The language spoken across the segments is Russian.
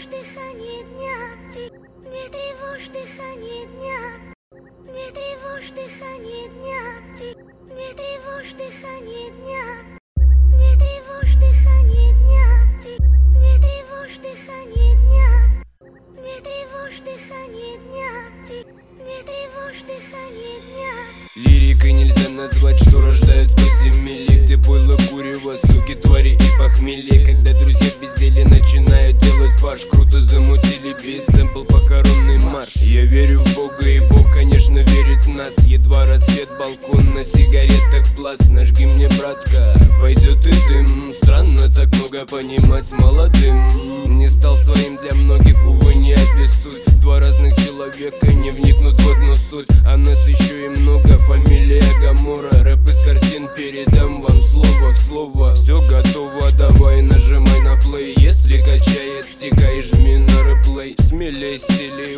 дыхание дня, не тревожь дыхание дня, не тревожь дыхание дня, не тревожь дыхание дня, не тревожь дыхание дня, не тревожь дыхание дня, не тревожь дыхание дня, не тревожь дыхание дня. Лирикой нельзя назвать, что рождает подземелье, где пойло, курево, суки, твари и похмелье. Когда друзья в безделе начинают делать фарш, круто замутили бит, сэмпл похоронный марш. Я верю в Бога, и Бог, конечно, верит в нас. Едва рассвет, балкон, на сигаретах пласт. Нажги мне, братка, пойдет и дым. Странно так много понимать молодым. Не стал своим для многих, увы, не описуть. Два разных человека не вникнут в одну суть. А нас еще и много, фамилия Гамора. Рэп из картин передам вам слово в слово. Все готово, давай нажимай на плей. Если качает, стикай, жми на реплей. Смелей стилей,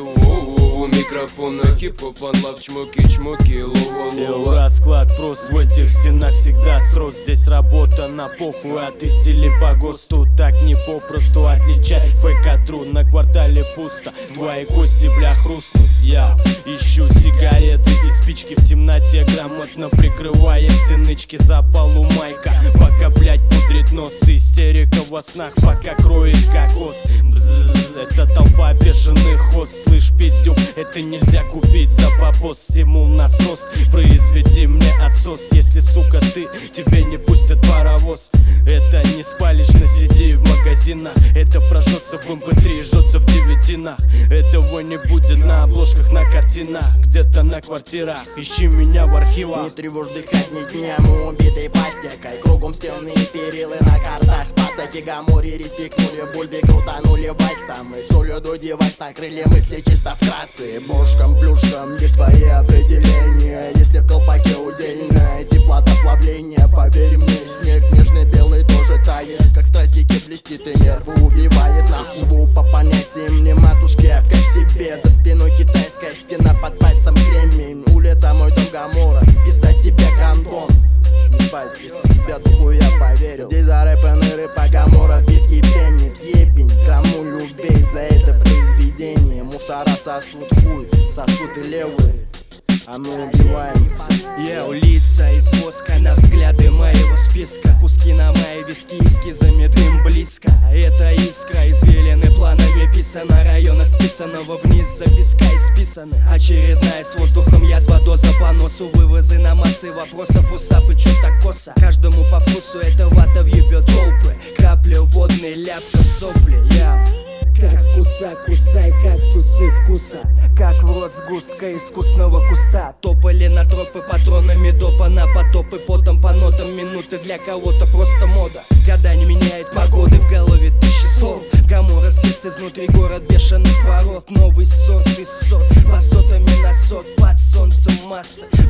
у микрофона хип-хоп, анлав, чмоки-чмоки, лова-лова. Расклад прост, в этих стенах всегда срост. Здесь работа на похуй, а ты стили по ГОСТу. Так не попросту отличай фейк от тру. На квартале пусто, твои кости, бля, хрустнут. Я ищу сигареты и спички в темноте, грамотно прикрывая все нычки. Запалу майка, пока, блять, пудрит нос. Истерика во снах, пока кроет кокос. Бззз, это толпа бешеных хоз. Слышь, пиздюк, это нельзя купить за бабос. Стимул насос, произведи мне отсос. Если, сука, ты, тебе не пустят паровоз. Это не спалишь на CD в магазинах. Это прожжется в MP3, жжется в девятинах. Этого не будет на обложках, на картинах, где-то на квартирах. Ищи меня в архивах. Не тревожь дыхание дня, мы убитой пластикой. Кругом стены и перилы на картах. Пацаки Гамори респектнули, бульби крутанули вальсом. И солью девайс накрыли мысли чисто вкратце. Бошком, плюшком, есть свои определения. Если в колпаке удельное теплота плавления, поверь мне, снег нежный белый тоже тает. Как стазики блестит и нервы убивает. Нахуй по понятиям не матушки, а как себе. За спиной китайская стена, под пальцем кремень. Улица мой дом Гамора, пизда тебе гандон. Ебать, если в себя духу я поверил. Здесь зарэпанный рэп, а Гамора битки пенит. Ебень, кому любей за это произведение. Мусора сосут хуй, сосут и левые, а мы убиваем. Я лица из воска на взгляды моего списка. Куски на мои виски, эскизами дым близко. Это искра, извилины планами писано. Района списанного вниз, записка исписаны. Очередная с воздухом язва, доза по носу. Вывозы на массы вопросов, усапы, чё так косо. Каждому по вкусу эта вата въебет толпы. Капли водной, ляпка в сопли. Я как вкуса, кусай кактусы вкуса. Как в рот сгустка искусного куста. Топали на тропы патронами допа на потопы. Потом по нотам минуты для кого-то просто мода. Года не меняет погоды, в голове тысячи слов. Гамора съест изнутри город бешеных ворот. Новый сорт и сот, высотами на сот. Под солнцем масса,